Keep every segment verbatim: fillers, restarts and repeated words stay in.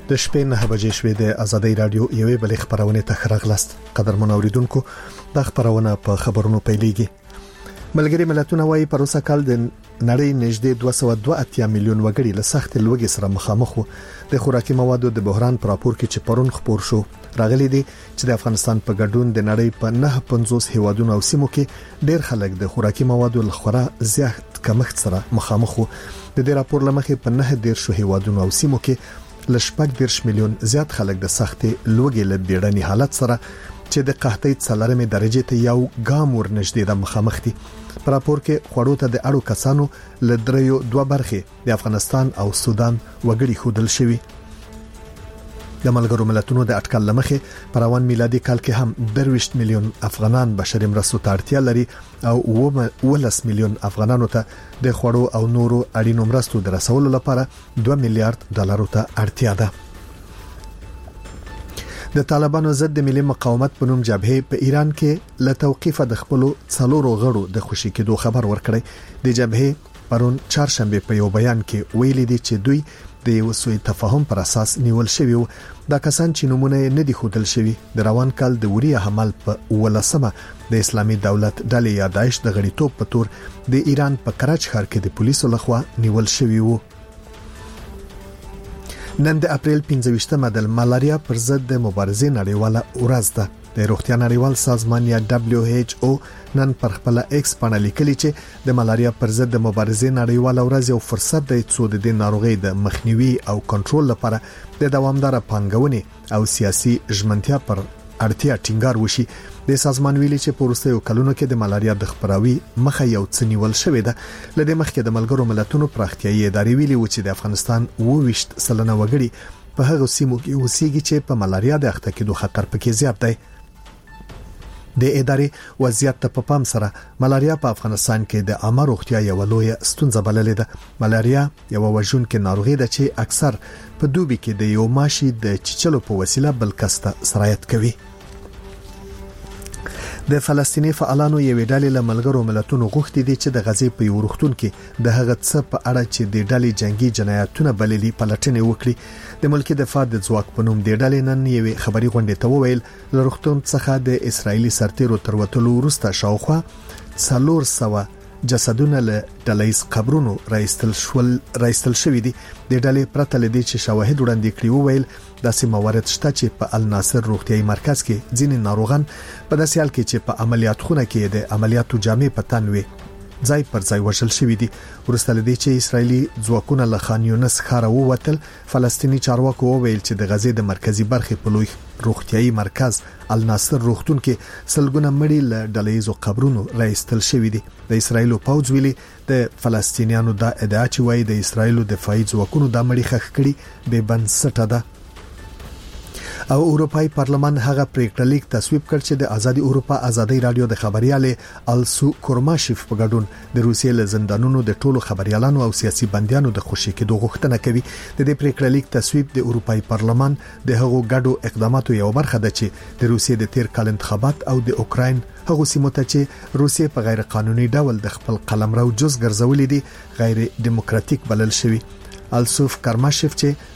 د شپې نه بجې شوې د ازادي رادیو یوې بلې خبرونه ته راغلاست. قدرمن اوریدونکو د خبرونه په خبرونو پیلېږي. ملګری ملتونه وايي په روسا کال د نړۍ نږدې دوه سوه دوه اتیا میلیون وګړي له سخت لوږې سره مخامخ وو. د خوراکي موادو د بحران پر راپور کې چې پرون خبر شو راغلي دي چې د افغانستان په ګډون د نړۍ په نه پنځوس هیوادونو او سیمو کې ډېر خلک د خوراکي موادو لخوا زیات کمښت سره مخامخ وو. د دې راپور لمخې په نه ډېر شو هیوادونو او سیمو کې لشپږ دیرش میلیون زیات خلک د سختې لوږې له بیړني حالت سره چې د قحطۍ څلورمې درجه ته یو ګام ورنږدې د مخامخ دي. په راپور کې خوړو ته د اړو کسانو له دریو دوه برخې د افغانستان او سودان وګړي خودل شوی. د ملګرو ملتونو د اټکل لمخې په روان میلادي کال کې هم درویشت میلیون افغانان بشري مرستو ته اړتیا لري او ولس میلیون افغانانو ته د خوړو او نورو اړینو مرستو د رسولو لپاره دوه میلیارډ ډالرو ته اړتیا ده. د طالبانو ضد د ملي مقاومت په نوم جبهه په ایران کې له توقيفه د خپل څلورو غړو د خوشي کېدو خبر ورکړی. د جبهه پرون چهارشنبه په یو بیان کې ویلي دي چې دوی د یو سوء تفاهم پر اساس نیول شوی وو. دا کسان چې نمونه نه دي خودل شوی د روان کال د وریه حمل په ولسمه د اسلامي دولت ډلې یا داعش د غړیتوب په تور د ایران په کراچ ښار کې د پولیسو لخوا نیول شوی وو. نن د اپریل پنځه ویشتمه د ملاریا پر ضد د مبارزې نړیواله ورځ ده. د روغتیا نړیوال سازمان یا دبليو ایچ او نن پر خپل ایکس باندې لیکلي چې د ملاریا پر ضد د مبارزې نړیواله ورځ یو فرصت دی چې د ناروغۍ د مخنیوي او کنټرول لپاره د دوامدار پانګونې او سیاسي ژمنتیا پر اړتیا ټینګار وشي. د سازمان ویلي چې په وروستیو کلونو کې د ملاریا د خپراوي مخه یو څه نیول شوې ده. لدې مخکې د ملګرو ملتونو پراختیايي ادارې ویلي و چې د افغانستان اووه ویشت سلنه وګړي په هغه سیمو کې اوسېږي چې په ملاریا د اخته کېدو خطر پکې زیات دی. د ادارې وضعیت ته په پام سره ملاریا په افغانستان کې د عامه روغتیا یو لوی ستونزه بللې ده. ملاریا یو وژونکې ناروغي ده چې اکثر په دوبي کې د یو ماشي د چچلو په وسیله بل کس ته سرایت کوي. د فلسطیني فعالانو یو ډلې له ملګرو ملتونو غوښتي دي چې د غزې په یو روغتون کې د هغه څه په اړه چې د ډلې جنگي جنایتونه بللي پلټنې وکړي. د ملکی دفاع د ځواک په نوم د ډلې نن یو خبري غونډه ته وویل له روغتون څخه د اسرایلی سرتیرو تر وټلو وروسته شاوخوا څلور سوه جسدونه له ډلهیز قبرونو راایستل شول راایستل شوې دي. د ډلې پرته لدی چې شواهد وړاندې کړي وویل داسې موارد شته چې په الناصر روغتيایي مرکز کې ځینې ناروغان په داسې حال کې چې په عملیات خونه کې د عملیاتو جامې په تن وي ځای پر ځای وشل شوې دي. ورسته لدی چې اسرایلی ځواکونه له خان یونس ښار ووتل. فلسطینی چارواکو وویل چې د غزې د مرکزی برخې په لوی روغتيایي مرکز الناصر روغتون کې سلګونه مړي له ډلهیزو قبرونو راایستل شوې دي. د اسرایلو پوځ ویلي د فلسطینیانو د ادعا چې وایي د اسرایلو دفاعي ځواکونو د مړي خښ کړي به بنسټه ده. او اروپای پارلمان هغه پریکړه لیک تصویب کړ چې د ازادي اروپا ازادي رادیو د خبرياله السو کورماشف په ګډون د روسیې له زندانونو د ټولو خبريالانو او سیاسي بنديانو د خوشي کېدو غوښتنه کوي. د دې پریکړه لیک تصویب د اروپای پارلمان د هغو ګډو اقداماتو یو برخه ده چې د روسیې د تیر کال انتخابات او د اوکراین هغه سیمه ته چې روسیې په غیر قانوني ډول د خپل قلمرو جز ګرځولې دي غیر دیموکراتیک بلل شوی. السوف کارماشف چې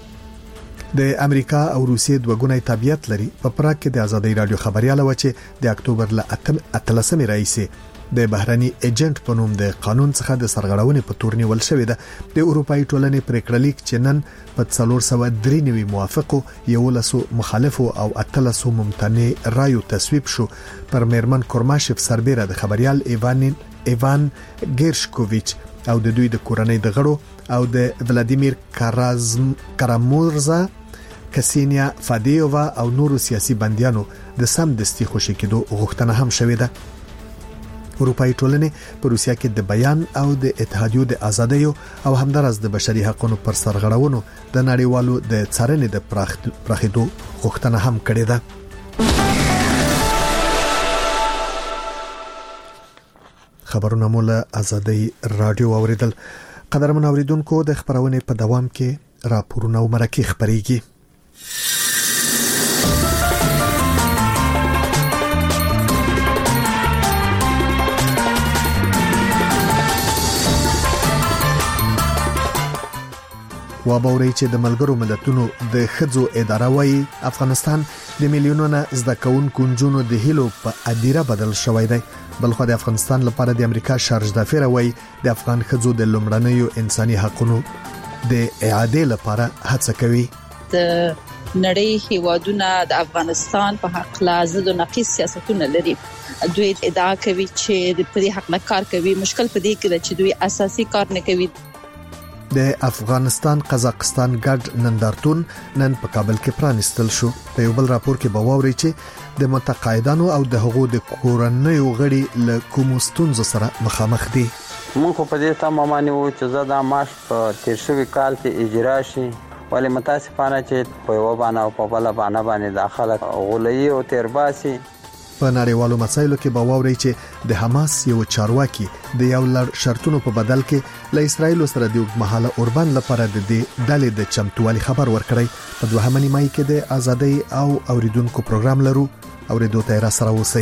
د امریکا او روسیې دوګونی تابعیت لري په پراګ کې د ازادي رادیو خبرياله و چې د اکتوبر ل اتلسمې رئیس د بهرني ایجنټ په نوم د قانون څخه د سرغړونې په تور نیول شوې ده. د اروپאי ټولنې پریکړه لیک چې نن په څلور سوه درې نوي موافقو یو لسو مخالفو او اتلسو ممتنع رایو تصویب شو. پر میرمن کورماشف سربېره د خبريال ایوان ایوان ګیرشکوویچ او د دوی د کورنۍ د غړو او د ولادیمیر کارازم کرامورزا کسینیا فادیووا او نورو سیاسي بنديانو د سم دستي خوشي کېدو غوښتنه هم شوې ده. اروپאי ټولنې په روسیا کې د بیان او د اتحادیو د ازادۍ او همدارس د بشري حقوقو پر سرغړونو د نړیوالو د څارنې د پراخېدو غوښتنه هم کړې ده. خبرونه مولا ازادي رادیو اوریدل. قدرمن اوریدونکو د خبرونه په دوام کې راپورونه او مرکه خبريږي. و باوري چې د ملګرو ملتونو د خځو اداره وايي افغانستان د میلیونونو زده کوونکو نجونو د هیلو په ادیره بدل شوی دی. بلخو د افغانستان لپاره د امریکا شارج دافیر وايي د افغان خځو د لومړنیو انساني حقوقو د اعاده لپاره هڅه کوي. د نړۍ هیوادونه د افغانستان په حق لازم او نقیص سیاستونه لري. دوی ادعا کوي چې د پدې حق نه کار کوي. مشکل په دې کې ده چې دوی اساسي کار نه کوي. د افغانستان قزاقستان ګډ نندارتون نن په کابل کې پرانستل شو. په یو بل راپور کې باوري چې د متقاعدانو او د حقوقو د کورنیو غړي له کوم ستونزو سره مخامخ دي. موږ په دې تمامانه وو چې زدا ماش په تیر شوی کال کې اجرا شي، ولی متاسفانه چې په یو باندې او په بل باندې باندې داخله غولي او تیرباسي. په نړیوالو مسایلو کې باوري چې د حماس یو چارواکي د یو لړ شرطونو په بدل کې له اسرایل سره د محاله اوربان لپاره د دې ډلې د چمتووالي خبر ورکړی. په دوهمه نیمه کې د ازادۍ او اوریدونکو پروګرام لرو. اوریدو ته را سره اوسئ.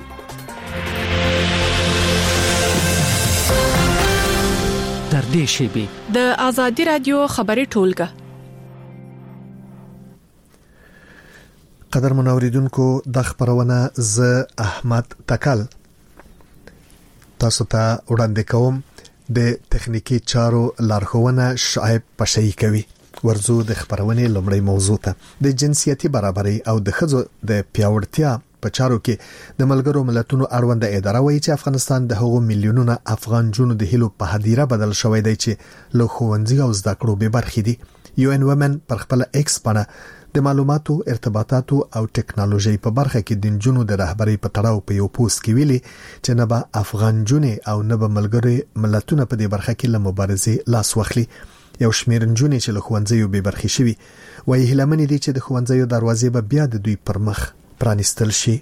تر دې شی د ازادي رادیو خبري ټولګه. قدر منوریدونکو د خبرونه ز احمد تکل تاسو ته وړاندې کوم. د تخنیکی چارو لارښوونه شعیب پشي کوي. ورزو د خبرونه لومړی موضوع ته د جنسيتي برابرۍ او د ښځو د پیاوړتیا په چارو کې د ملګرو ملتونو اړوند اداره وایي چې افغانستان د هغو میلیونونو افغان جنونو د هیلو په هدیره بدل شوی دی چې له ښوونځي او زده کړو به برخې دي. یو ان ومن پر خپل ایکس باندې د معلوماتو ارتباطاتو او ټکنالوژي په برخه کې د جنونو د رهبرۍ په تړاو په یو پوسټ کې ویلي چې نه به افغان جنې او نه به ملګري ملتونه په دې برخه کې له مبارزې لاس واخلي. یو شمېر جنې چې له ښوونځیو به برخې شوي وایي هیلمن دي چې د ښوونځیو دروازې به بیا د دوی پر مخ پرانستل شي.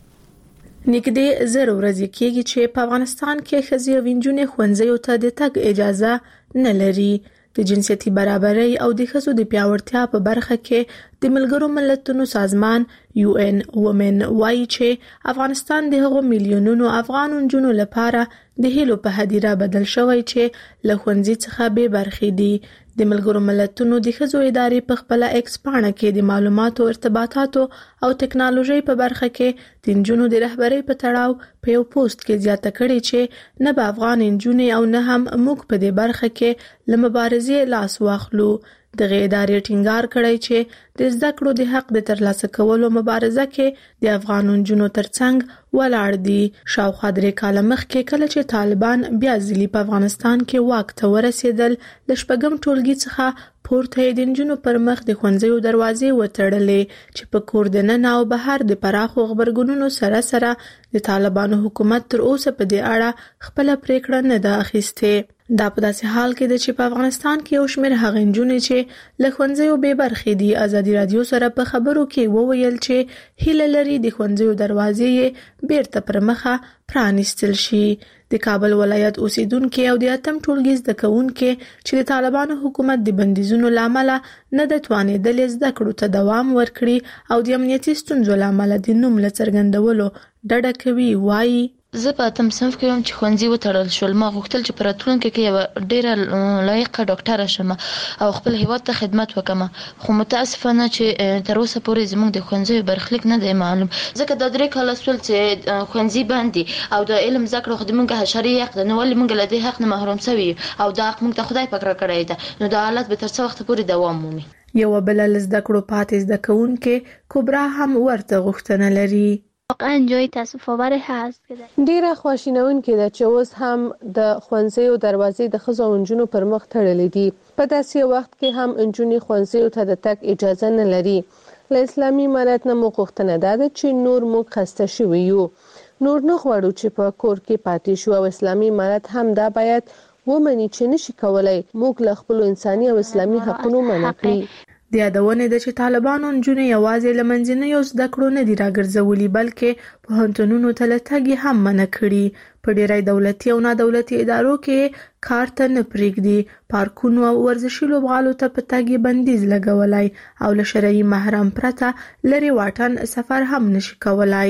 نګدې زر ورځې کېږي چې په افغانستان کې ښځې او نجونې ښوونځیو ته د تګ اجازه نه لري. د جنسيتي برابرۍ او د ښځو د پیاوړتیا په برخه کې د ملګرو ملتونو سازمان یو ان وومن وايي چې افغانستان د هغو میلیونونو افغان نجونو لپاره د هیلو په هدیره بدل شوی چې له ښوونځي څخه به برخې دي. د ملګرو ملتونو د ښځو ادارې په خپل ایکس پاڼه کې د معلوماتو ارتباطاتو او ټکنالوژي په برخه کې د نجونو د رهبرۍ په تړاو په یو پوسټ کې زیاته کړې چې نه به افغان نجونې او نه هم موږ په دې برخه کې له مبارزې لاس واخلو. دغه ادارې ټینګار کړی چې د زده کړو د حق د ترلاسه کولو مبارزه کې د افغان نجونو ترڅنګ ولاړ دي. شاوخوا درې کاله مخکې کله چې طالبان بیا ځلې په افغانستان کې واک ته ورسېدل د شپږم ټولګي څخه پورته د نجونو پر مخ د ښوونځیو دروازې وتړلې چې په کور دننه او بهر د پراخو خبرګونونو سره سره د طالبانو حکومت تر اوسه په دې اړه خپل پریکړه نه ده اخیستې. دا په داسې حال کې ده چې په افغانستان کې یو شمېر هغه نجونې چې له ښوونځیو بې برخې دي ازادي رادیو سره په خبرو کې وویل چې هیله لري د ښوونځیو دروازې یې بیرته پر مخه پرانستل شي. د کابل ولایت اوسیدونکو او د اتم ټولګي زده کوونکو چې د طالبانو حکومت د بندیزونو لامل نه د توانېدل زده کړو ته دوام ورکړي او د امنیتي ستونزو لامل د نوم لڅرګندولو ډډه کوي. وایي زه په اتم صنف کې هم چې ښوونځي وتړل شول، ما غوښتل چې په راتلونکي کې یوه ډېره لایقه ډاکټره شم او خپل هیواد ته خدمت وکړم، خو متاسفانه چې تر اوسه پورې زموږ د ښوونځیو برخلیک نه دی معلوم، ځکه دا درې کاله شول چې ښوونځي بند دي او د علم زده کړه خو د موږ حشري حق ده، نو ولې موږ له دې حق نه محروم سوي او دا حق موږ ته خدای پاک راکړی ده، نو دا حالت به تر څه وخته پورې دوام مومي. یوه بله له زده کړو پاتې زده کوونکې کبرا هم ورته غوښتنه لري. واقعا جای تاسف آور هست که ډیره خواشینونکې ده چې اوس هم د ښوونځیو دروازې د ښځو او نجونو پر مخ تړلې دي. په داسې وخت کې هم نجونې ښوونځیو ته د تګ اجازه نه لري. له اسلامي امارت نه مو غوښتنه دا ده چې نور موږ خسته شوي یو، نور نه غواړو چې په کور کې پاتې شو او اسلامي امارت هم دا باید ومني چې نشي کولای موږ له خپلو انساني او اسلامي حقونو منع کړي. د یادونې ده چې طالبانو نجونې یوازې له منځنیو زده کړو نه دي راګرځولي بلکې پوهنتونونو ته له تګ یې هم منع کړي. په ډېری دولتي او نادولتي ادارو کې کار ته نه پرېږدي، پارکونو او ورزشي لوبغالو ته په تګ یې بندیز لګولی او له شرعي محرم پرته لرې واټن سفر هم نشي کولای.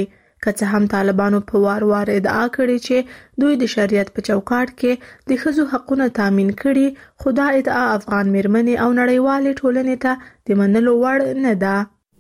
که څه هم طالبانو په وار وار ادعا کړې چې دوی د شریعت په چوکاټ کې د ښځو حقونه تامین کړي، خو دا ادعا افغان میرمنې او نړیوالې ټولنې ته د منلو وړ نه ده.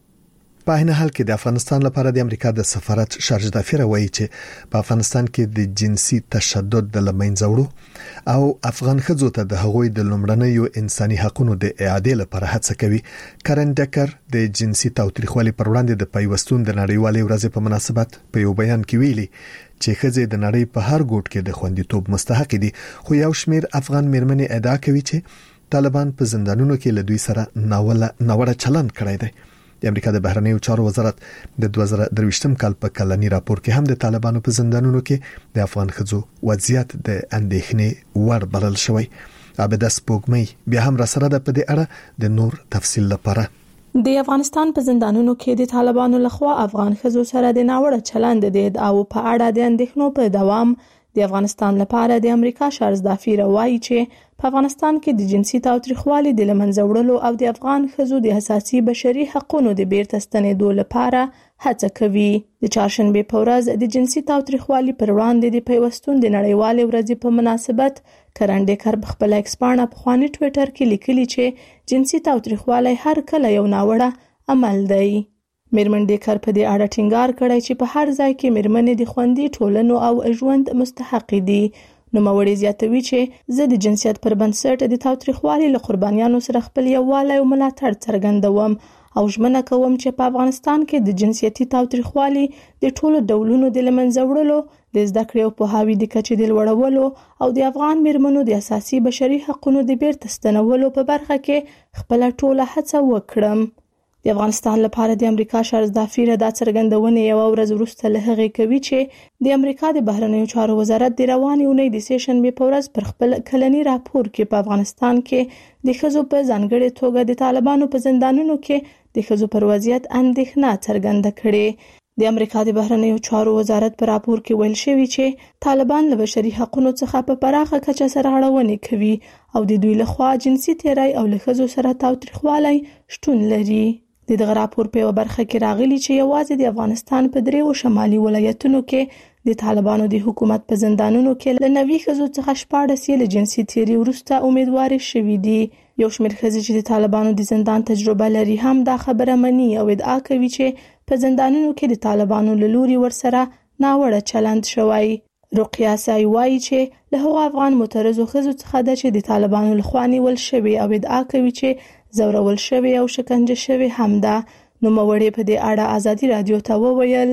په هغه حال کې د افغانستان لپاره د امریکا د سفارت شارج دافیر وایي چې په افغانستان کې د جنسي تشدد د لمنځوړو او افغان ښځو ته د هغوی د لومړنیو انساني حقوقو د اعادې لپاره هڅه کوي. کرن ډکر د جنسي تاوتریخوالي پر وړاندې د پیوستون د نړیوالې ورځې په مناسبت په یو بیان کې ویلي چې ښځې د نړۍ په هر ګوټ کې د خوندیتوب مستحق دي، خو یو شمېر افغان میرمنې ادعا کوي چې طالبان په زندانونو کې له دوی سره ناوړه ناوړه چلند کړی دی. د امریکا د بهرنیو چارو وزارت د دوه زره درویشتم کال په کلنی راپور کې هم د طالبانو په زندانونو کې د افغان ښځو وضعیت د اندېښنې وړ بلل شوی. عابده سپوږمۍ بیا هم را سره ده په دې اړه د نور تفصیل لپاره. د افغانستان په زندانونو کې د طالبانو لخوا افغان ښځو سره د ناوړه چلند د ادعاو په اړه د اندېښنو په دوام د افغانستان لپاره د امریکا شارج دافیر وایي چې په افغانستان کې د جنسي تاوتریخوالي د لمنځه وړلو او د افغان ښځو د اساسي بشري حقوقو د بیرته ستنېدو لپاره هڅه کوي. د چهارشنبه په ورځ د جنسي تاوتریخوالي پر وړاندې د پیوستون د نړیوالې ورځې په مناسبت کرن ډکر په خپل ایکس پاڼه په خواني ټوئیټر کې لیکلي چې جنسي تاوتریخوالي هر کله یو ناوړه عمل دی. میرمن ډکر په دې اړه ټینګار کړی چې په هر ځای کې میرمنې د خوندي ټولنو او ژوند مستحق دي. نو موري زیاتوي چې زه د جنسیت پر بنسټ د تاوتریخوالي له قربانیانو سره خپل یووالی او ملاتړ څرګندوم او ژمنه کوم چې په افغانستان کې د جنسیتي تاوتریخوالي د ټولو ډولونو د لمنځه وړلو، د زده کړې او پوهاوي د کچې د لوړولو او د افغان میرمنو د اساسي بشري حقوقو د بیرته ستنولو په برخه کې خپل ټوله هڅه وکړم. د افغانستان لپاره د امریکا شارج دافیر د څرګندونې یو ورځ وروسته له هغې کوي چې د امریکا د بهرنیو چارو وزارت د روانې اونۍ د سه شنبې په ورځ پر خپل کلنی راپور کې په افغانستان کې د ښځو په ځانګړې توګه د طالبانو په زندانونو کې د ښځو پر وضعیت اندېښنه څرګنده کړې. د امریکا د بهرنیو چارو وزارت په راپور کې ویل شوی چې طالبان له بشري حقوقو څخه په پراخه کچه سرغړونې کوي او د دوی لخوا جنسي تیری او له ښځو سره تاوتریخوالی شتون لري. د دغه راپور په برخه کې راغلي چې یوازې د افغانستان په دریو شمالي ولایتونو کې د طالبانو د حکومت په زندانونو کې له نوي ښځو څخه شپاړس یې له جنسي تیری وروسته امیدواري شوي دي. یو شمېر ښځې چې د طالبانو د زندان تجربه لري هم دا خبره مني او ادعا کوي چې په زندانونو کې د طالبانو له لوري ورسره ناوړه چلند شوی. رقیه سای وایي چې له هغو افغان معترضو ښځو څخه ده چې د طالبانو لخوا نیول شوي او ادعا کوي چې زورول شوی او شکنجه شوی هم ده. نو موري په دې اړه ازادي رادیو ته وویل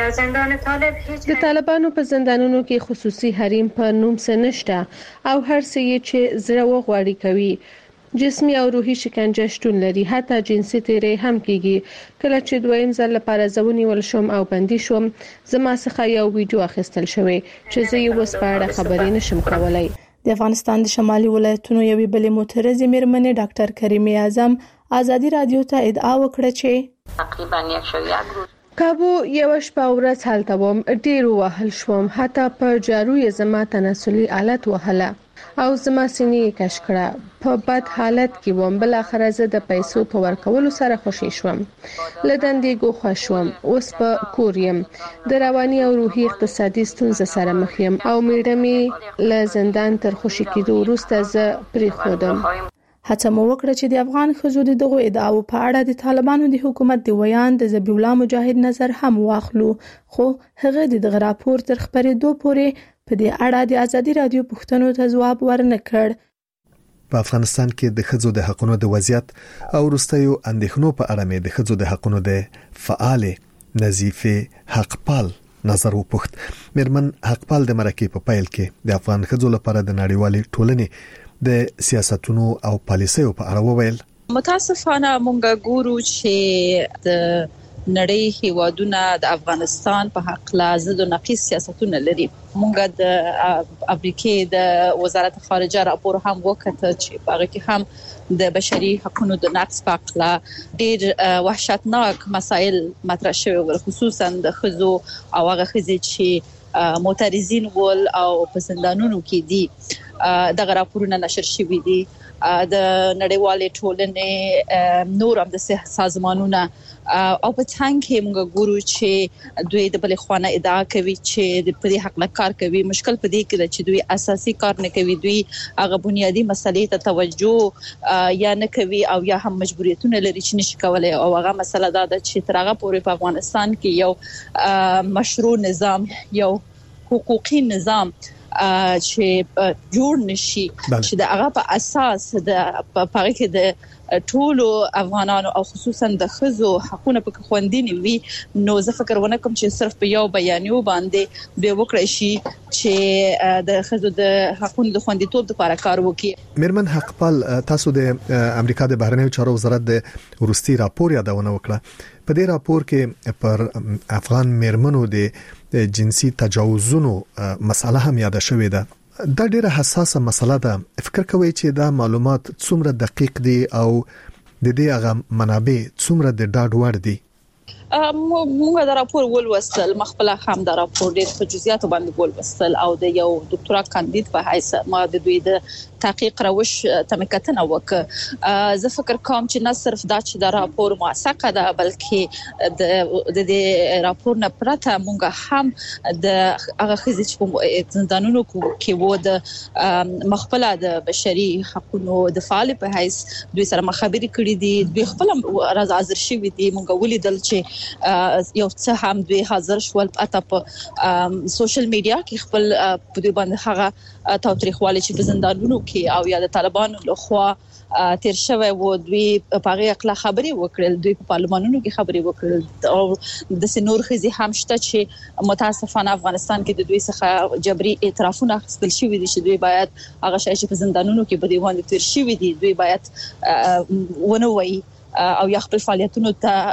د طالبانو په زندانونو کې خصوصي حریم په نوم څه نشته او هر څه چې زړه وغواړي کوي. جسمي او روحي شکنجه شتون لري، حتی جنسي تیری هم کیږي. کله چې دویم ځل لپاره ځونیول شوم او بندي شوم، زما څخه یو ویډیو اخیستل شوی چې زه یې اوس په اړه خبرې نشم کولای. د افغانستان د شمالي ولایتونو یوې بلې معترضې میرمنې ډاکټر کریمه اعظم ازادي رادیو ته ادعا وکړه چې تقریبا یک شو یک روز کابو یو شپه ورځ هلته وم، ډیر وهل شوم، حتی په جارو یې زما تناسلي آلت وهله او زما سینې کش کړه. په بد حالت کې وم. بل اخر زه د پیسو په ورکولو سره خوشی شوم، لدندې ګوښه شوم. اوس په کور یم، د رواني او روحي اقتصادي ستونزې سره مخ یم او میړه مې له زندان تر خوشی کېدو وروسته زه پرې خودم. هڅه مو وکړه چې د افغان ښځو د دغو ادعاو په اړه د طالبانو د حکومت د ویان د ذبیح الله مجاهد نظر هم واخلو، خو هغه د دغه راپور تر خبرېدو پورې په دې اړه د ازادي رادیو پوښتنو ته ځواب ورنه کړ. په افغانستان کې د ښځو د حقوقو د وضعیت او وروستیو اندېښنو په اړه مې د ښځو د حقوقو د فعال نظیفه حقپال نظر وپوښت. میرمن حقپال د مرکې په پیل کې د افغان ښځو لپاره د نړیوالې ټولنې د سیاستونو او پالیسیو په اړه وویل. متاسفانه مونږ ګورو چې د نړۍ هیوادونه د افغانستان په حق لازم او نقیص سیاستونه لري. مونږ د امریکای د وزارت خارجه راپور هم وکړ چې هغه کې هم د بشري حقوقو د نقض په اړه ډېر وحشتناک مسایل مطرح شوي ول، خصوصا د ښځو او هغه ښځې چې معترضین ول او په زندانونو کې دي. دغه راپورونه نشر شوي دي د نړیوالې ټولنې نور هم د سازمانونو او په څنګه کې موږ ګورو چې دوی د بل خوانه ادعا کوي چې د پرې حق نه کار کوي. مشکل په دې کې چې دوی اساسي کار نه کوي، دوی هغه بنیادی مسلې ته توجه یا نه کوي او یا هم مجبوریتونه لري چې نشي کولای. او هغه مسله دا ده چې تر هغه پورې په افغانستان کې یو مشروع نظام، یو حقوقي نظام چې جوړ نشي چې د هغه په اساس د پاره کې د ټولو افغانانو او خصوصا د خزو حقونه په خوندینی وي، نو زه فکر ونه کوم چې صرف په یو بیانیو باندې به وکړي شي چې د خزو د حقونو د خوندیتوب لپاره کار وکړي. میرمن حقپال، تاسو د امریکا د بهرنیو چارو وزارت د ورستي راپور یادونه وکړه. په دې راپور کې پر افغان میرمنو د جنسي تجاوزونو مسله هم یاد شوې ده. دا ډیره حساسه مسله ده. فکر کوئ چې دا معلومات څومره دقیق دي او د دې هغه منابع څومره د ډاډ وړ دي؟ موږ دا راپور ولوستل، مخبل هم دا راپور ډېر په جزئیاتو باندې ولوستل او د یو ډاکټرا کاندید په حیث ما د دوی د تحقیق روش تمکتنه وکړه. زه فکر کوم چې نه صرف دا چې دا راپور موثقه ده، بلکې د د راپور نه پرته موږ هم د هغه خزې چې په زندانونو کې وو د مخبل د بشري حقوقو د فعال په حیث دوی سره مخابري کړې دي، دوی خپل راز حاضر شوي دي. موږ ولیدل چې یو څه هم دوی حاضر شول اته په سوشل میډیا کې خپل په دوی باندې هغه تاوتریخواله چې په زندانونو کې او یا د طالبانو لخوا تیر شوی وو، دوی په هغه اخلا خبري وکړل، دوی په پارلمانونو کې خبري وکړل او د سنور خزي هم شته چې متاسفانه افغانستان کې د دوی څخه جبري اعترافونه اخیستل شوی دي چې دوی باید هغه شای چې په زندانونو کې په دیوان تیر شوی دي دوی باید ونه وایي او یا خپل فعالیتونو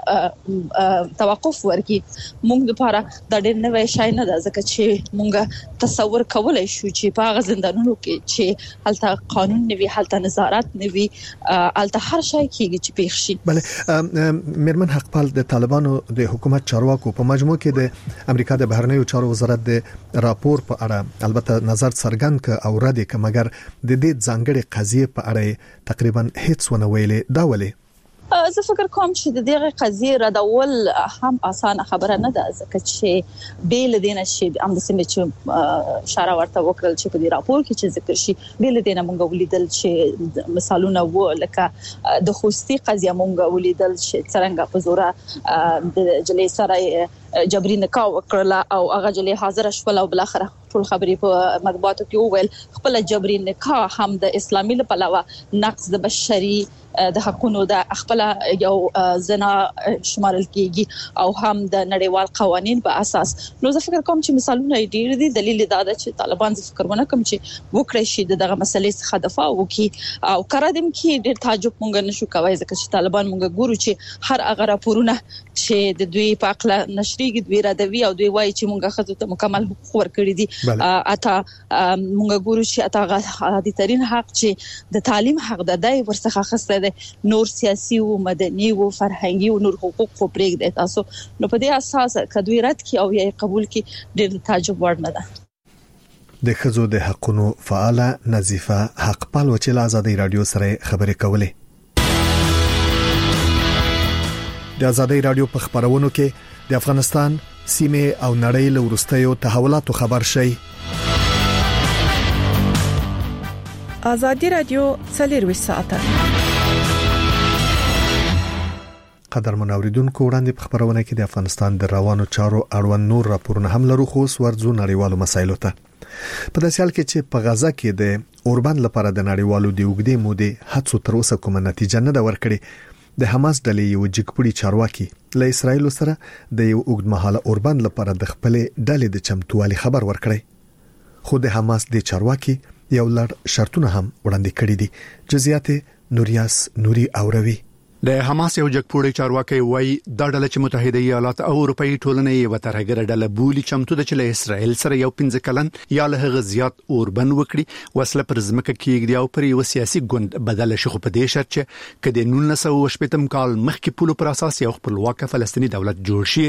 ته توقف ورکړي. موږ لپاره دا ډېر نوې شای نه ده، ځکه چې موږ تصور کولای شو چې په هغه زندانونو کې چې هلته قانون نه وي، هلته نظارت نه وي، هلته هر شای کېږي چې پیښ شي. بله میرمن حقپال، د طالبانو د حکومت چارواکو په مجموع کې د امریکا د بهرنیو چارو وزارت د راپور په اړه البته نظر څرګند ک او رد ک، مګر د دې ځانګړي قضیه په اړه تقریبا هیڅ ونه ویلې. دا ولې؟ زه فکر کوم چې د دغه قضیه ردول هم اسانه خبره نه ده، ځکه چې بیل دینه شي هم د سیمه چې اشاره ورته وکړل چې په دې راپور کې چې ذکر شي بیل دینه مونږ ولیدل چې مثالونه و لکه د خوستي قضیه مونږ ولیدل چې څنګه په زوره د جلې سره جبري نکاح وکړه او هغه جلې حاضر شول او بل اخر ټول خبرې په مطبوعاتو کې وویل خپل جبري نکاح هم د اسلامي لپاره نقض د بشري د حقونو د خپل یو زنا شمارل کیږي او هم د نړیوال قوانین په اساس. نو زه فکر کوم چې مثالونه ډیر دي. دلیل دا ده چې طالبان زه فکر ونه کوم چې وکړي شي دغه مسلې څخه دفاع وکړي او کارادم کې ډیر تعجب مونږ نشو کوي، ځکه چې طالبان مونږ ګورو چې هر هغه راپورونه چې د دوی په اړه نشریږي دوی راډوي او دوی وایي چې مونږ خزو ته مکمل حقوق ورکړي دي. اته مونږ ګورو چې اته عادي ترين حق چې د تعلیم حق د دای ورڅخه خسته نور سیاسي او مدني او فرهنګي او نور حقوق خو پرېږ دي تاسو. نو په دې اساس کدوې رد کی او یا قبول کی ډېر تعجب وړ نه ده. د خزو د حقونو فعاله نظیفه حقپال وچل آزادۍ رادیو سره خبرې کولې. د آزادۍ رادیو په خبرونو کې د افغانستان سیمه او نړۍ له ورستیو تحولاتو خبر شي. آزادۍ رادیو څلور ساعته قدر منوریدونکو وړاندې په خبرونه کې د افغانستان د روانو چارو اړوند نور راپورونه هم لرو، خو ورځو نړیوالو مسایلو ته. په داسې حال کې چې په غزا کې د اوربند لپاره د نړیوالو د وګړي مودې هڅو تر اوسه کومه نتیجه نه ده ورکړې، د حماس ډلې یو جګپړي چارواکي له اسرایل سره د یو اوږدمهاله اوربند لپاره د خپل ډلې د چمتووالي خبر ورکړي، خو د حماس د چارواکي یو لړ شرطونه هم وړاندې کړي دي. جزئیات نوریاس نوري اوروي. د حماس یو جګپوړی چارواکي وایي دا ډله چې متحده ایالات او اروپאי ټولنې یو ترهګر ډله بولی چمتو د چله اسرائیل سره یو پنځه کلن یا له غزيات اوربن وکړي وسله پر ځمکه کېږي او پر یو سیاسي ګوند بدل شي، خو په دې شرط چې کله نولس سوه شپږم کال مخکې پولو پر اساس یو خپلواک فلسطینی دولت جوړ شي.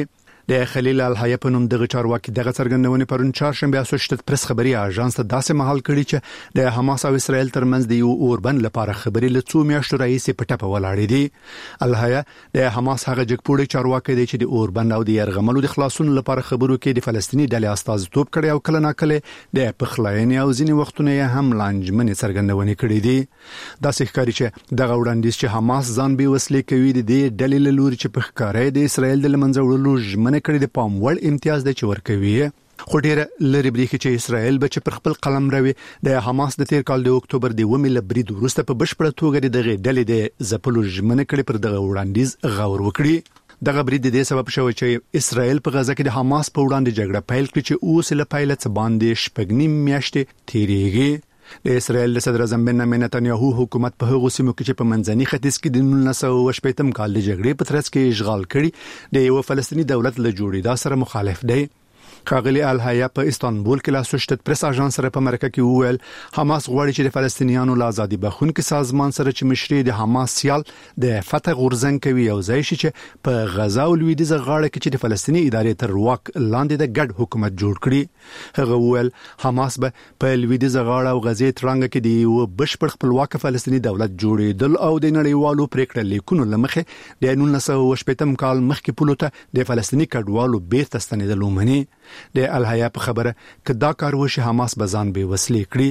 د خلیل الحیا په نوم دغه چارواکي دغه څرګندونه پرون چهارشنبه اسوسییټډ پریس خبري اژانس ته داسې مهال کړي چې د حماس او اسرائیل ترمنځ د یو اوربند لپاره خبري له څو میاشتو راهیسې په ټپه ولاړې دي. الحیا د حماس هغه جګپوړي چارواکي دی چې د اوربند او د يرغملو د خلاصون لپاره خبرو کې د فلسطیني ډلې استازیتوب کړي او کله ناکله د پخلاینې او ځینې وختونه هم لانجمنې څرګندونه کړي دي. دا ښکاري چې دغه وړاندیز چې حماس ځان به وسلې کوي د دې ډلې له لوري چې په ښکارې د اسرائیل د لمنځه وړلو ژمنه کړې د پام وړ امتیاز د چور کوي. خو ډیره لری بریخي چې اسرائیل به چې پر خپل قلم راوي د حماس د تیر کال د اکتوبر د اووه لبرید وروسته په بشپړه توګه د دغه ډلې د زپلو ژمنه کړې پر دغه وړاندیز غور وکړي. دغه برید د سبب شوی چې اسرائیل په غزه کې د حماس په وړاندې جګړه پیل کړي چې اوس له پیله څخه باندې شپږنیم میاشتې تیریږي. د اسرائیل د صدر اعظم بنیامین نتنیاهو حکومت په هغو سیمو کې چې په منځني ختیځ کې د نولس سوه شپږم کال د جګړې په ترڅ کې اشغال کړي د یو فلسطیني دولت له جوړېدا سره مخالف دی. ښاغلي الحیا په استانبول کې له اسوسییټډ پریس اژانس سره په مرکه کې وویل حماس غواړي چې د فلسطینیانو له ازادي بخښونکو سازمان سره چې مشري د حماس سیال د فتح غورځنګ کوي او ځای شي چې په غزا او لویدیځ غاړه کې چې د فلسطیني ادارې تر واک لاندې د ګډ حکومت جوړ کړي. هغه وویل حماس به په لویدیځ غاړه او غزې ترانګ کې د یو بشپړ خپلواک فلسطیني دولت جوړېدل او د نړیوالو پریکړه لیکونو لمخې د نولس سوه شپږم کال مخکې پولته د فلسطیني کډوالو بیرته ستنېدل ومني. د الحیا په خبره ک دا کار وشي حماس بزان به وسلې کړي.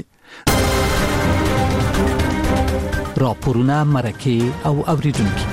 راپورونه مرکه او اوریدونکو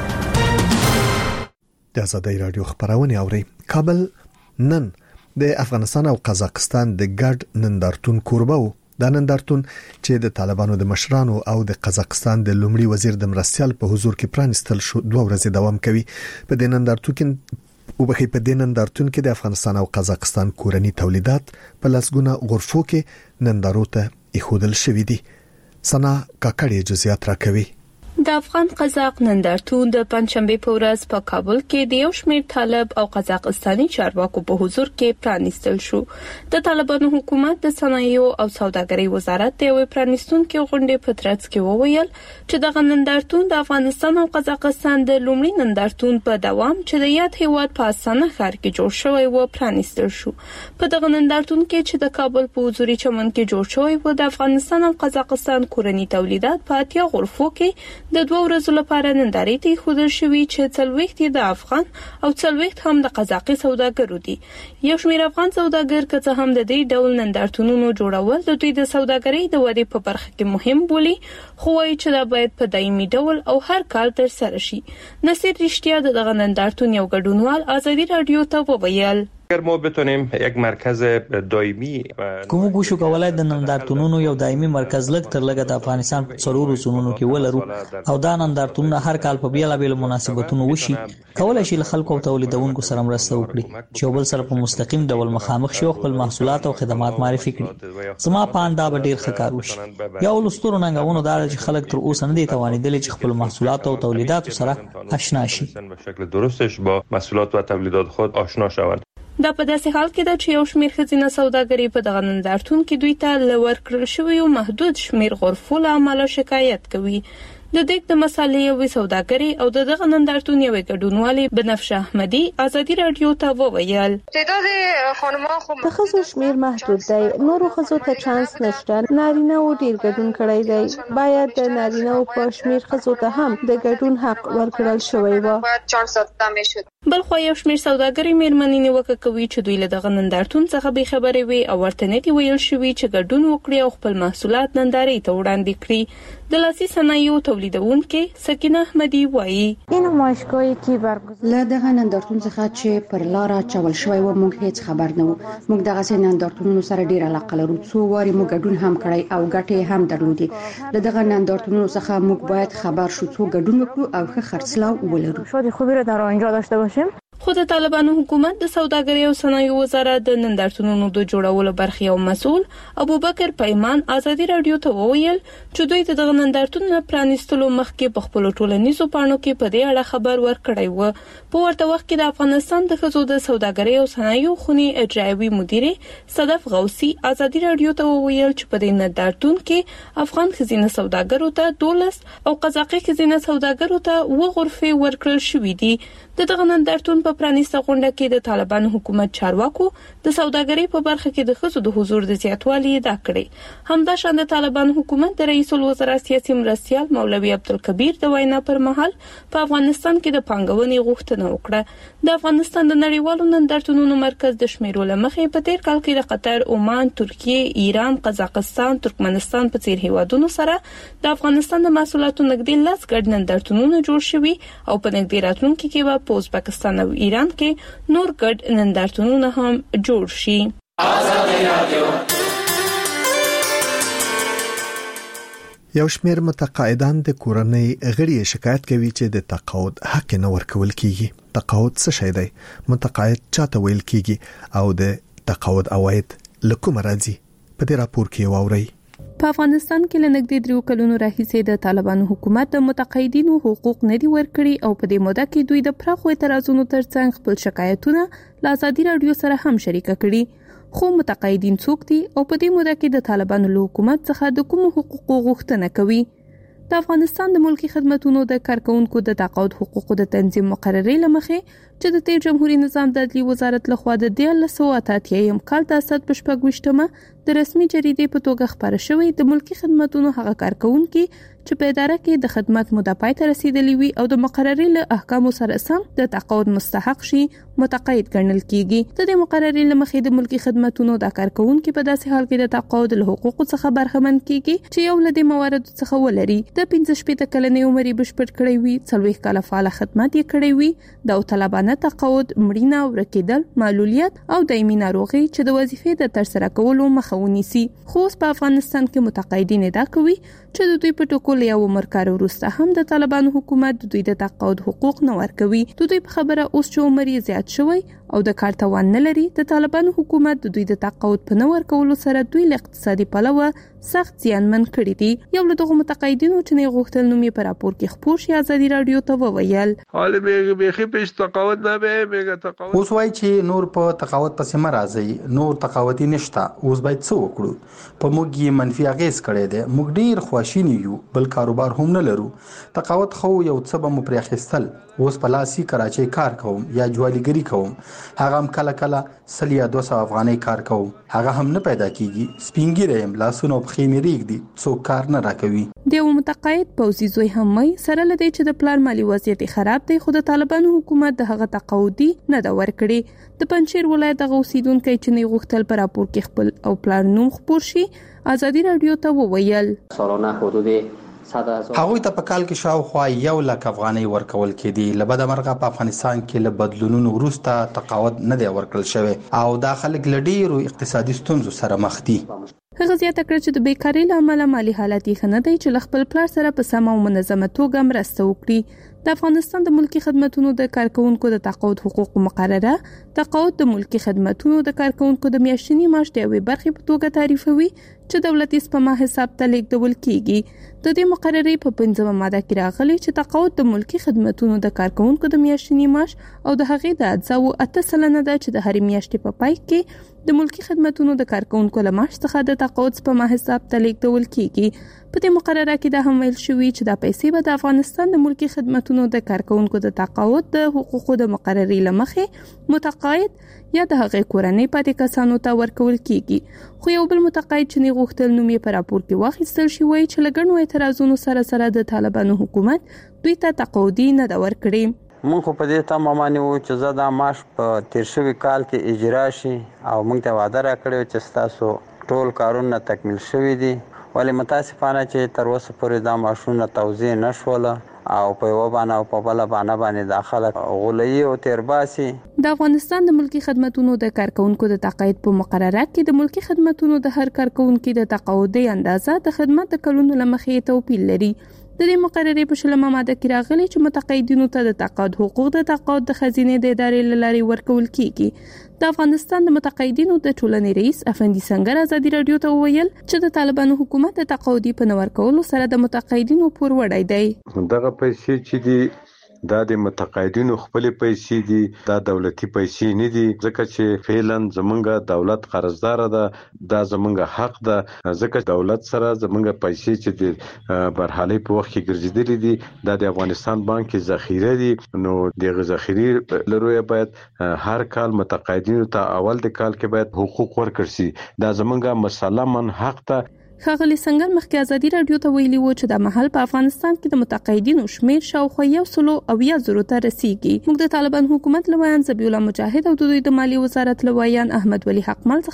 د آزادۍ رادیو خبرونه اوري. کابل نن د افغانستان او قزاقستان د ګډ نندارتون کوربه و. دا نندارتون چې د طالبانو د مشرانو او د قزاقستان د لومړي وزیر د مرستيال په حضور کې پرانستل شو دوه ورځې دوام کوي. په دې نندارتون کې او په کې په دې نندارتون کې د افغانستان او قزاقستان کورني تولیدات په لاسګونه غرفو کې نندارو ته ایښودل شوې دي. سنا کاکړې جزئیات راکوي. د افغان قزاق نندارتون د پنځشنبه په ورځ په کابل کې د یو شمېر طالب او قزاقستاني چارواکو په حضور کې پرانستل شو. د طالبانو حکومت د صنایعو او سوداګرۍ وزارت د یو پرانستونکو غونډې په ترڅ کې وویل چې د نندارتون د افغانستان او قزاقستان د لومړي نندارتون په دوام چې د یاد هیواد په اسانه ښار کې جوړ شوی و پرانستل شو. په دغه نندارتون کې چې د کابل په حضوري چمن کې جوړ شوی و د افغانستان او قزاقستان کورني تولیدات په اتیا غرفو کې د دوه ورځې لپاره نندارې ته خودل شوی چې څلويخت د افغان او څلويخت هم د قزاقي سوداګرو دي. یو شمېر افغان سوداګر که هم د دې ډول نندارتونونو جوړول د دوی د سوداګرۍ د ودې په برخه کې مهم بولي، خو وايي چې دا باید په دایمي ډول او هر کال تر سره شي. نصیر رښتیا دغه نندارتون یو ګډونوال آزادی رادیو ته وویل اگر ما بتونیم یک مرکز دائمی کوم کوشش کولای د نندارتونونو یو دایمي مرکز لګ تر لګ د افغانستان په څلورو زونونو کې ولرو او دا نندارتونونه هر کال په بیلابېلو مناسبتونو وشي، کولای شي خلکو او تولیدونکو سره مرسته وکړي چې بل سره په مستقیم ډول مخامخ شي او خپل محصولات او خدمات معرفي کړي. زما پاندا به ډیر ښه کار وشي. یو لستور ننګونو دا چې خلک تر اوسه نه دي توانیدل چې خپل محصولات او تولیدات سره آشنا شي به شکل درستش با محصولات و تولیدات خود آشنا شوند. دا په داسې حال کې ده چې یو شمېر ښځینه سوداګري په دغه نندارتون کې دوی ته له ورکړل شویو محدود شمېر غرفو له امله شکایت کوي. د دې د مسالې او سوداګري او دغه نندارتون یو ګډونوالي بنفشه احمدي آزادی رادیو ته وویل تعداد خانم‌ها خو د خزو شمیر محدود دی، نورو خزو ته چانس نشته. نارینه و ډیر ګډون کړی دی، باید د نارینه او په شمیر خزو ته هم د ګډون حق ورکړل شوی و. بل خو یو شمیر سوداګري میرمنې نیوکه کوي چې دوی له دغه نندارتون څخه به خبرې وي او ورته نه دی ویل شوی چې ګډون وکړي او خپل محصولات نندارې ته وړاندې کړي. د لاسي صنایعو تولیدونکو سکینه احمدي وایي این نمایشگاهی که برگزار له دغه نندارتون څخه چې پر لار چول شوی و موږ هیڅ خبر نه وو. موږ دغه سي نندارتونونو سره ډیر علاقه لرو، څو واري موږ ګډون هم کړی او ګټه هم درلودي. له دغه نندارتونونو څخه موږ باید خبر شو، څو ګډون وکړو او ښه خرڅلاو ولرو. شاید خوبی را در آنجا داشته باشیم. خو د طالبانو حکومت د سوداګرۍ او صنایعو وزارت د نندارتونونو د جوړولو برخې او مسؤل ابوبکر پیمان آزادی رادیو ته وویل چې دوی د دغه نندارتونونو پرانیستلو مخکې په خپل ټولنیزو پاڼو کې په دې اړه خبر ورکړی و. په ورته وخت کې د افغانستان د ښځو د سوداګرۍ او صنایعو خونې اجرایوي مدیره صدف غوثي آزادی رادیو ته وویل چې په دې نندارتون کې افغان ښځینه سوداګرو ته دولس او قزاقي ښځینه سوداګرو ته و غرفې ورکړل شوې دي. د دغه نندارتون په پرانیسته غونډه کې د طالبانو حکومت چارواکو د سوداګرۍ په برخه کې د ښځو د حضور د زیاتوالي ادعا کړې. همداشان د طالبانو حکومت د رئیس الوزرا سیاسي مرستیال مولوي عبدالکبیر د وینا پر مهال په افغانستان کې د پانګونې غوښتنه وکړه. د افغانستان د نړیوالو نندارتونونو مرکز د شمیرو لمخې په تیر کال کې د قطر، عمان، ترکیه، ایران، قزاقستان، ترکمنستان په څیر هیوادونو سره د افغانستان د محصولاتو نږدې لاس ګډ نندارتونونه جوړ شوي او په نږدې راتلونکي کې به په ازبکستان او ایران کې نور ګډ نندارتونونه هم جوړ شي. یو شمېر متقاعدان د کورنۍ غړي شکایت کوي چې د تقاعد حق نه ورکول کیږي. تقاعد څه شی دی؟ متقاعد چاته ویل کیږي او د تقاعد عواید لکه مرضی په دې راپور کې واوري. په افغانستان کې لنګدې درو کلونو راهیسې د طالبانو حکومت د متقاعدینو حقوق نه دی ورکړي او په دې موده کې دوی د پراخو اعتراضونو ترڅنګ خپل شکایتونه له ازادي رادیو سره هم شریک کړي. خو متقاعدین څوک دي او په دې موده کې د طالبانو له حکومت څخه د کوم حقوقو غوښتنه کوي؟ د افغانستان د ملکی خدماتو د کارکونکو د تقاعد حقوقو د تنظیم مقررې لمخې چې د تیر جمهوریت نظام د عدلي وزارت لخوا د دیل سواتاتیم کال د اسد پشپګوشتمه د رسمي جریدې په توګه خبره شوې د ملکی خدماتو هغه کارکونکو چې په اداره کې د خدمات موده پای ته رسیدلې وي او د مقررې له احکامو سره سم د تقاعد مستحق شي متقاعد ګڼل کیږي. د دې مقررې لمخې د ملکی خدماتو د کارکونکو په داسې حال کې د تقاعد له حقوقو څخه برخمن کیږي چې یو لدی موارد څخه ولري د پنځه شپږ کلنې عمر بشپړ کړی وي، څلوېښت کاله فعال خدمات یې کړی وي، د طالبانه تقاعد، مړینه، ورکیدل، معلولیت او دایمي ناروغي چې د وظیفې د ترسره کولو مخه ونیسي. خو په افغانستان کې متقاعدین ادعا کوي چې د دوی په ټکول یو عمر کار وروسته هم د طالبانو حکومت د دوی د تقاعد حقوق نه ورکوي. د دوی په خبره اوس چې عمر یې زیات شوی او د کار توان نه لري، د طالبانو حکومت د دوی د تقاعد په نه ورکولو سره دوی له اقتصادي پلوه سخت زیانمن کړي دي. یو له دغه متقاعدینو چې نه غوښتل نوم یې په راپور کې خپور شي ازادي رادیو ته وویل حال به به پیش تقاعد نه به میگه تقاعد اوس وای چې نور په تقاعد پسې مرাজি نور تقاعدي نشته، اوس باید څه وکړو؟ په موږ یې منفي اغیز کړي دي، موږ ډیر خواشینی یو، بل کاروبار هم نه لرو. تقاعد خو یو څه به مو پرې اخیستل، اوس په لاسي کراچۍ کار کوم یا جوالګری کوم، هغه هم کله کله سل یا دوه سوه افغانۍ کار کوم، هغه هم نه پیدا کیږي. سپینګیره هم لاسونه په خېمې ریږدي، څوک کار نه راکوي. د یو متقاعد پوزي زوی هم مې سره لدی چې د پلان مالی وضعیت خراب دی، خو د طالبانو حکومت د هغه تقاعدي نه دا ورکړي. د پنځیر ولایت د اوسیدونکو چې نه غوښتل پر راپور کې خپل او پلان نوم خپور شي ازادي رادیو ته وویل سالانه حدود هغوی ته په کال کې شاوخوا یو لک افغانۍ ورکول کېدي. لبد مرغه په افغانستان کې له بدلونونو وروسته تقاعد نه دی ورکړل شوی او دا خلک له ډیرو اقتصادي ستونزو سره مخ دي. هغه زیاته کړ چې د بیکاری له امله مالی حالت یې ښه نه دی چې له خپل پلار سره په سمه او منظمه توګه مرسته وکړي. د افغانستان د ملکی خدماتو د کارکونکو د تقاعد حقوق مقرره تقاعد د ملکی خدماتو د کارکونکو د میاشتنی معاش د یوې برخې په توګه تعریفوي چې دولتي سپما حساب ته لیږدول کیږي. د دې مقررې په پنځمه ماده کې راغلي چې تقاعد د ملکی خدماتو د کارکونکو د میاشتنی معاش او د هغې د اجزاو اته سلنه ده چې د هرې میاشتې په پای کې د ملکی خدماتو د کارکونکو له معاش څخه د تقاعد سپما حساب ته لیږدول کیږي. په دې مقرره کې دا هم ویل شوی چې دا پیسې به د افغانستان د ملکی خدماتو د کارکونکو د تقاعد د حقوقو د مقررې لمخې متقاعد یا د هغې کورنۍ پاتې کسانو ته ورکول کیږي. خو یو بل متقاعد چې نه غوښتل نوم یې په راپور کې واخیستل شي وایي چې له ګڼو اعتراضونو سره سره د طالبانو حکومت دوی ته تقاعدي نه ده ورکړې. مونږ خو په دې تمه باندې وو چې زه دا معاش په تیر شوي کال کې اجرا شي او مونږ ته وعده راکړې چې ستاسو ټول کارونه تکمیل شوي دي، ولې متاسفانه چې تر اوسه پورې دا معاشونه توزیع نه شوله او په یوه بانه او په بله بانه باندې دا خلک غولوي او تیرباسي. د افغانستان د ملکی خدماتو د کارکونکو د تقاعد په مقرره کې د ملکی خدماتو د هر کارکونکو د تقاعدي اندازه د خدمت د کلونو لمخې توپیر لري. د دې مقررې په شلمه ماده کې راغلي چې متقاعدینو ته د تقاعد حقوق د تقاعد د خزینې د ادارې له لارې ورکول کیږي. د افغانستان د متقاعدینو د ټولنې رئیس افندي سنگر ازادي رادیو ته وویل چې د طالبانو حکومت د تقاعدي په نور کولو سره د متقاعدینو پور وړای دی. دغه پیسې چې دی دا د متقاعدینو خپل پیسې دي، دا دولتي پیسې نه دي، ځکه چې فعلا زمونږ دولت قرضدار ده، دا زمونږ حق ده، ځکه دولت سره زمونږ پیسې چې د برحالي په وخت کې ګرځېدلې دي دا د افغانستان بانک کې ذخیره دي. نو د ذخیره لروي باید هر کال متقاعدینو ته اول د کال کې باید حقوق ورکړي شي. دا زمونږ مسلمان حق ته. ښاغلي سنگر مخکې ازادي رادیو ته ویلي وو چې د محل په افغانستان کې د متقاعدینو شمیر شاوخوا یو سلو او یا زرو ته رسیدي. موږ د طالبان حکومت لویان زبیح الله مجاهد او د دوی د مالی وزارت لویان احمد ولی حقمل څخه